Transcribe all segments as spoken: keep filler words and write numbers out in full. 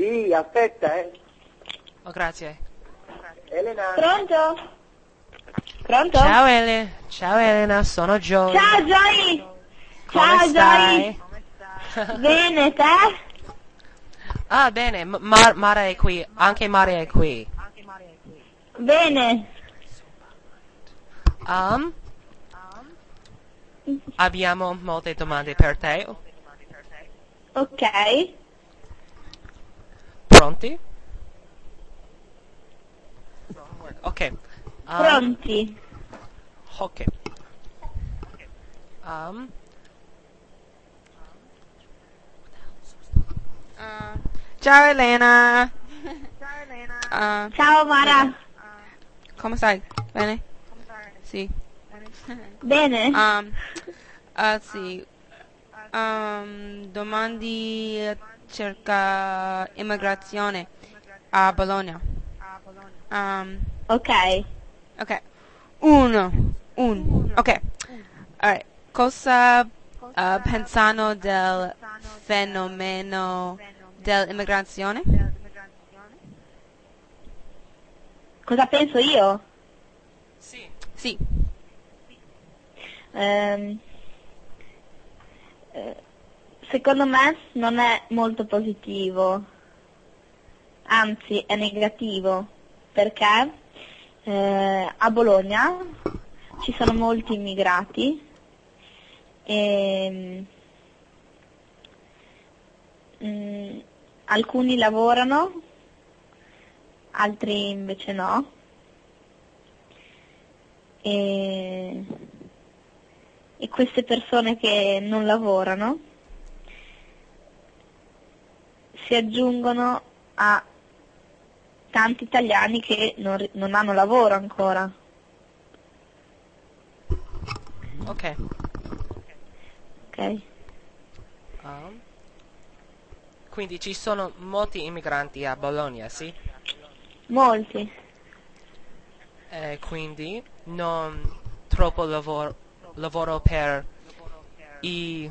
Sì, aspetta, eh. Oh, grazie. Elena. Pronto? Pronto? Ciao Ele, ciao Elena, sono Joy. Ciao Joy! Come Ciao stai? Joy! Bene, te? Ah, bene, M- Mar- Mara è qui, anche Mara è qui. Bene. Um, abbiamo molte domande per te. Ok. Pronti? Ok. Um, Pronti? ok. Um, Uh, ciao Elena. Uh, Ciao Mara. come stai? Bene? Sì. Bene? Um, uh, sì. Um, domandi circa immigrazione a Bologna. Um, Ok. ok. Uno. Un. Ok. Alright. Cosa uh, pensano del fenomeno dell'immigrazione? Cosa penso io? sì. Sì. Ehm, eh, secondo me non è molto positivo, anzi è negativo, perché eh, a Bologna ci sono molti immigrati e mm, alcuni lavorano, altri invece no. E, e queste persone che non lavorano si aggiungono a tanti italiani che non, ri- non hanno lavoro ancora. Ok. Ok? Um, quindi ci sono molti immigranti a Bologna, sì? Molti. E quindi non troppo lavoro, lavoro per i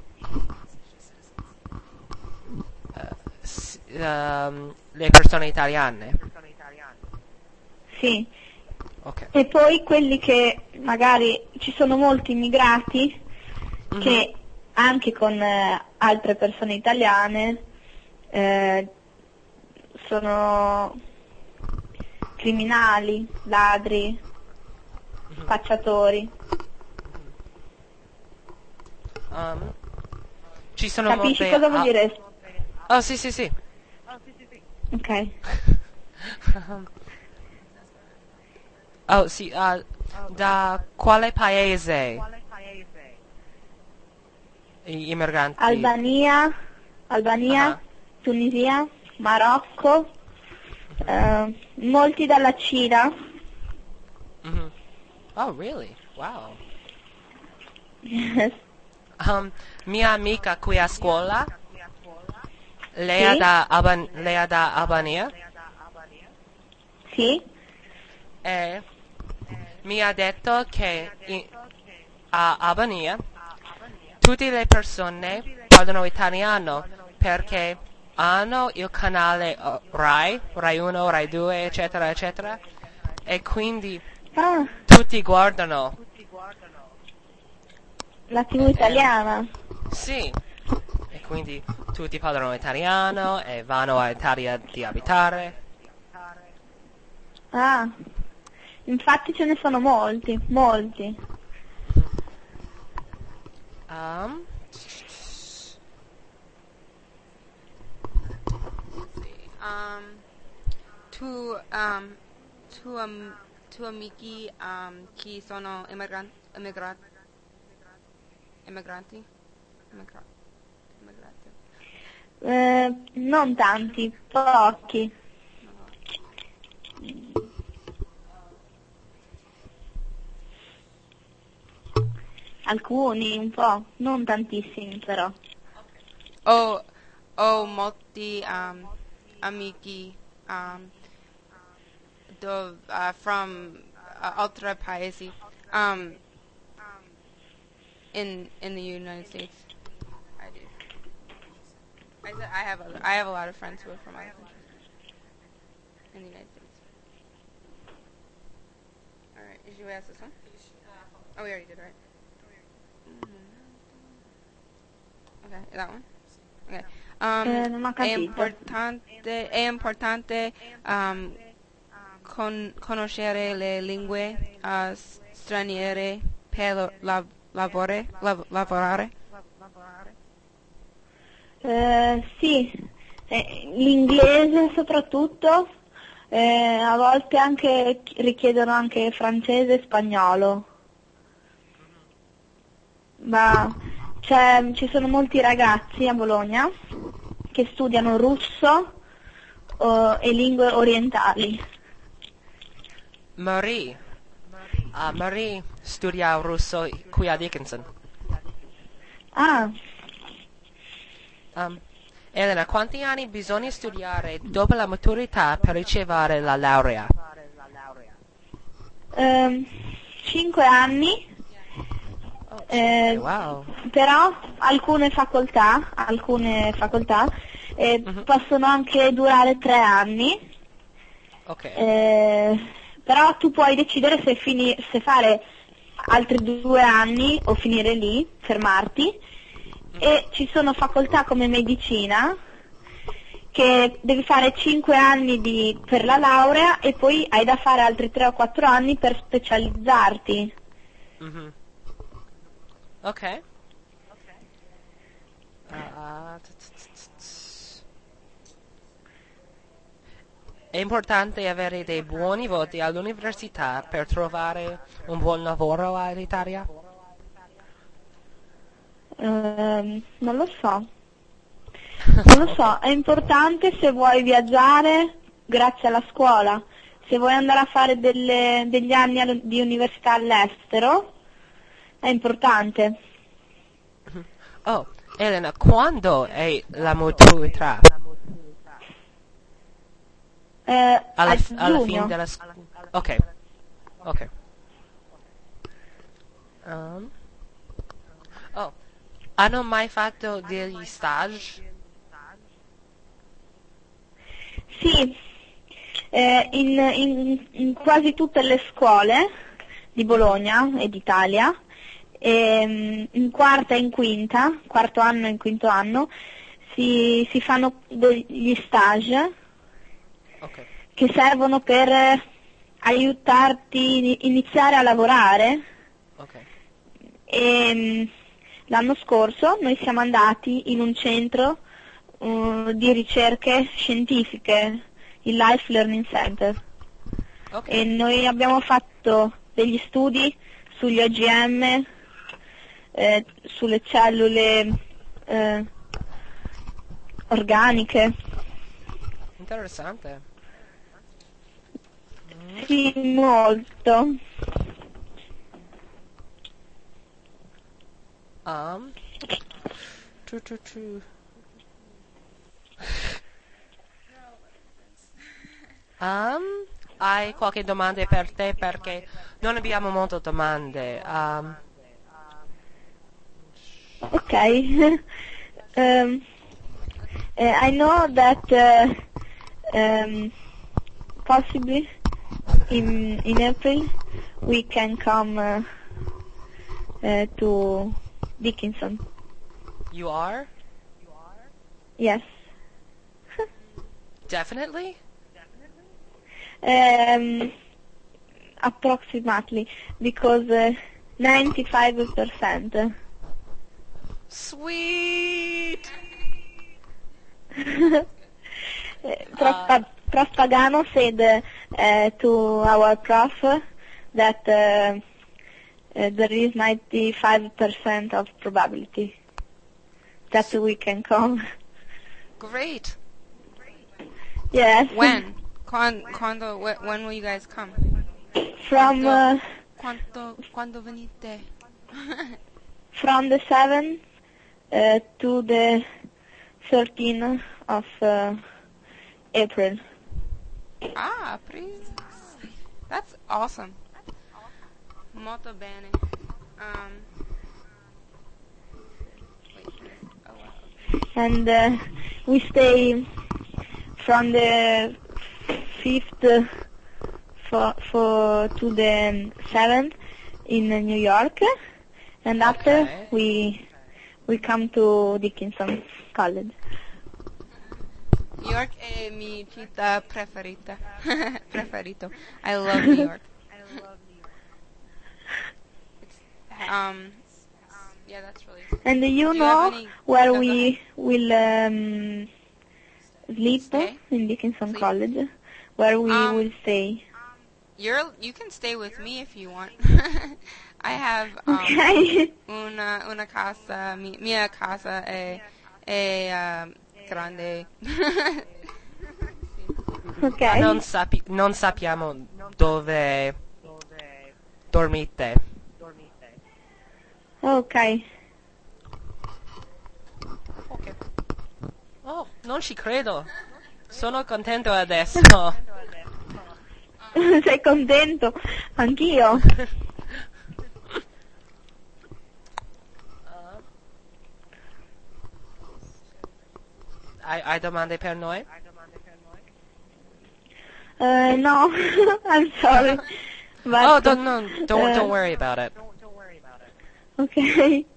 eh, s- ehm, le persone italiane. Sì. Ok. E poi quelli che magari ci sono molti immigrati Mhm. che anche con eh, altre persone italiane eh, sono criminali, ladri, Mhm. spacciatori. Um, ci sono Capisci molte cosa vuol a- dire? oh sì sì sì. Ok. Oh sì, ah, da quale paese gli immigranti? Albania, Albania, Ah, Tunisia, Marocco, eh, molti dalla Cina. mhm. Oh really? Wow. Um, mia amica qui a scuola, lei è Sì? da, Alban- lei è da Albania Sì? e mi ha detto che in- a Albania tutte le persone parlano italiano perché hanno il canale uh, Rai, Rai uno, Rai due, eccetera, eccetera, e quindi Ah, tutti guardano. la tivù E- e- italiana. sì, e quindi tutti parlano italiano e vanno all'Italia di abitare. Ah, infatti ce ne sono molti, molti. Um, Um, tu, um, tu, um, tu amici um, chi sono immigran- immigra- immigranti? Immigra- immigrati. Eh, non tanti, pochi. Alcuni, un po', non tantissimi però. Ho, ho molti um, amici um, dov, uh, from uh, altri paesi um, in in the United States. I do. I said I have a, I have a lot of friends who are from other countries in the United States. All right, did you ask this one? Oh, we already did, right? Okay, that one. Okay. Um, Eh, non ho è capito. importante, è importante um, con, conoscere le lingue uh, straniere per la, lavore, lav- lavorare. Eh, sì, eh, l'inglese soprattutto, eh, a volte anche richiedono anche francese e spagnolo. Ma c'è- ci sono molti ragazzi a Bologna che studiano russo o- e lingue orientali. Marie. Ah, Marie studia russo qui a Dickinson. Ah, Um, Elena, quanti anni bisogna studiare dopo la maturità per ricevere la laurea? ehm, cinque anni. Eh, Wow. Però alcune facoltà, alcune facoltà eh, Mhm. possono anche durare tre anni, Ok. eh, però tu puoi decidere se, fini- se fare altri due anni o finire lì, fermarti, e ci sono facoltà come medicina che devi fare cinque anni di- per la laurea e poi hai da fare altri tre o quattro anni per specializzarti. Mhm. Ok. Ah, t- t- t- t- È importante avere dei buoni voti all'università per trovare un buon lavoro all'Italia? Ehm, non lo so. Non lo so, è importante se vuoi viaggiare grazie alla scuola, se vuoi andare a fare delle- degli anni all- di università all'estero, è importante. Oh, Elena, quando è la maturità? Eh, Alla, a f- alla fine giugno. della scuola? Ok, ok. Um, oh, hanno mai fatto degli stage? Sì, eh, in, in- in quasi tutte le scuole di Bologna e d'Italia, ehm, in quarta e in quinta, quarto anno e in quinto anno, si, si fanno degli stage Ok. che servono per eh, aiutarti a iniziare a lavorare. Ok. E mh, l'anno scorso noi siamo andati in un centro uh, di ricerche scientifiche, il Life Learning Center, Ok. e noi abbiamo fatto degli studi sugli O G M, eh, sulle cellule eh, organiche. Interessante. Sì, molto. Um, tu, tu, tu. Um, hai qualche domanda per te? Perché non abbiamo molte domande. Um, Okay. um, uh, I know that uh, um, possibly in in April we can come uh, uh, to Dickinson. you are? Yes. Definitely? Um, approximately, because uh, ninety-five percent. Sweet! Prof, Pa- Prof Pagano said uh, to our prof that uh, uh, there is ninety-five percent of probability that we can come. Great! Yes. When? Quan, quando, wh- when will you guys come? From uh, Quanto, quando venite? from the seventh uh, to the thirteenth of uh, April. Ah, please. That's awesome. Molto bene. Um, wait, oh wow. And uh, we stay from the fifth for, for to the seventh in New York, and after Okay. we we come to Dickinson College. New York è mi città preferita. Preferito. I love New York. It's, um, yeah, that's really. And you Do you know have any- where no, go we will um, sleep Stay? in Dickinson Sleep? College, where we Um, will stay. You're you can stay with me if you want. I have um, Okay. una una casa mi, mia casa è è um, grande. Okay. Non, sapi- non sappiamo dove dormite. Okay. Ok. Oh, non ci credo. Sono contento adesso. Sei contento? Anch'io. hai, hai domande per noi? Uh, no, I'm sorry. But, Oh, don't, no, don't, uh, don't worry about it. Okay.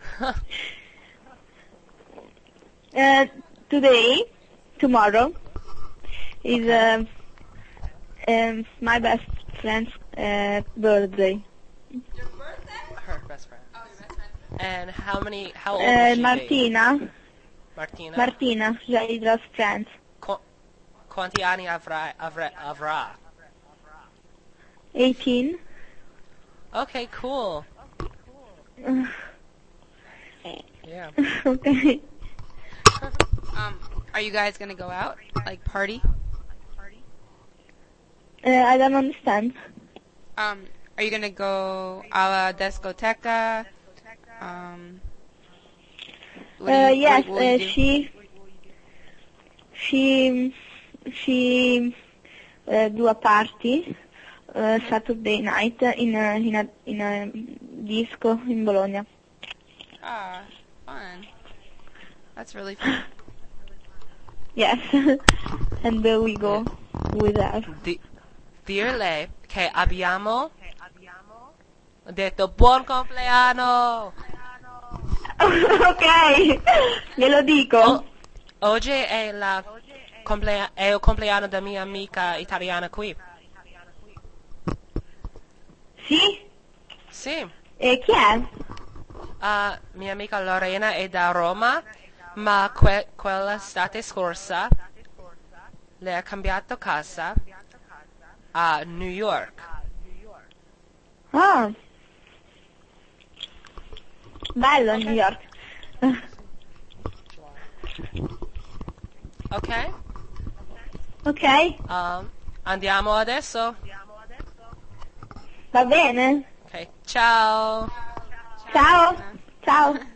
Uh, today, tomorrow, is uh, um, my best friend's uh, birthday. Her best friend. And how many, how old Uh, is she? Martina, Martina. Martina, Jaidra's friend. Qu- quanti anni avrà, avrà, avrà? eighteen. Okay, cool. Uh, Yeah. okay. Um, are you guys gonna go out like party? Uh, I don't understand. Um, are you gonna go a la discoteca? Um, what do Uh, you- yes, what- what will you uh, do? she she she uh, do a party uh, Saturday night in a in a in a disco in Bologna. Ah, fun. That's really fun. Yes, and uh, we go with her. Di- dirle che abbiamo detto buon compleanno. Ok, glielo dico. O- oggi è, la complea- è il compleanno della mia amica italiana qui. Sì? Sì, E chi è? uh, mia amica Lorena è da Roma, ma que- quella estate scorsa le ha cambiato casa a New York. Ah, bello New York. Ok? Ok, Um, andiamo adesso? va bene. Ok, ciao! Ciao, ciao.